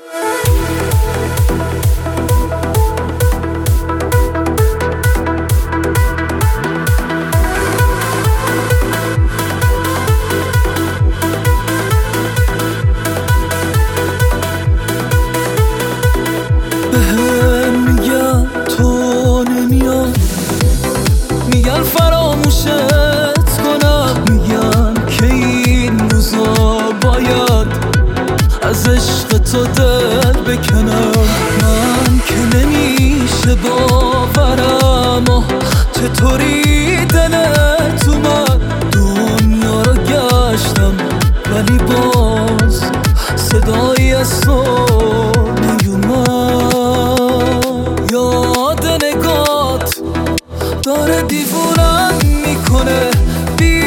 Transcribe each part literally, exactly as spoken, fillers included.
بهم میگن تو نمیای، میگن فراموشت کنم، میگن که این روزا باید از عشق تو دل بکنم. من که نمیشه باورم آه چطوری دلت اومد. دنیا رو گشتم ولی باز صدایی از تو نیومد. یاد نگات داره دیوونم میکنه بی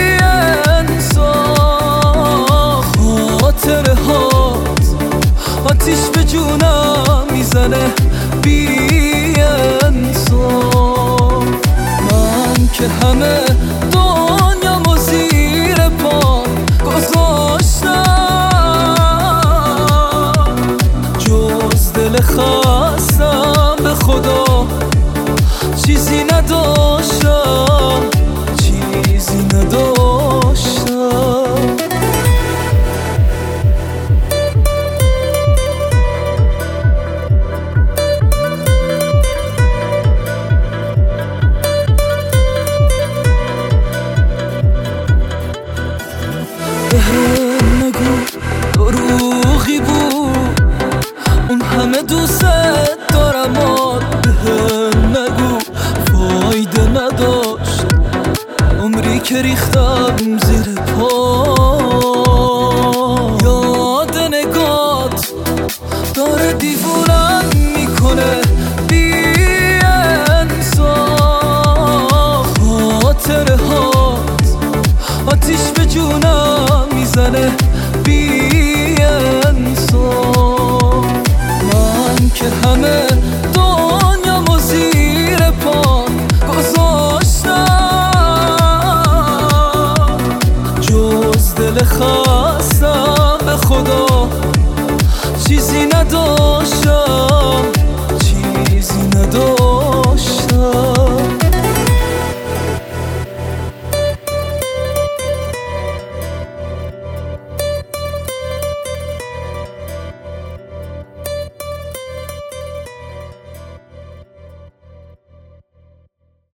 انصاف. خاطره هات آتیش به جونم میزنه بی انصاف. من که همه دنیامو زیر پا گذاشتم، جز دل خستم به خدا چیزی نداشتم، چیزی نداشتم. بهم نگو دروغی بود اون همه دوست دارم، بهم نگو فایده نداشت عمری که ریختم زیر پا. یاد نگات داره دیوونم میکنه بی انصاف. خاطره هات آتیش به جونم میزنه بی انصاف. من که همه دنیامو زیر پا گذاشتم، جز دل خستم به خدا چیزی نداشتم.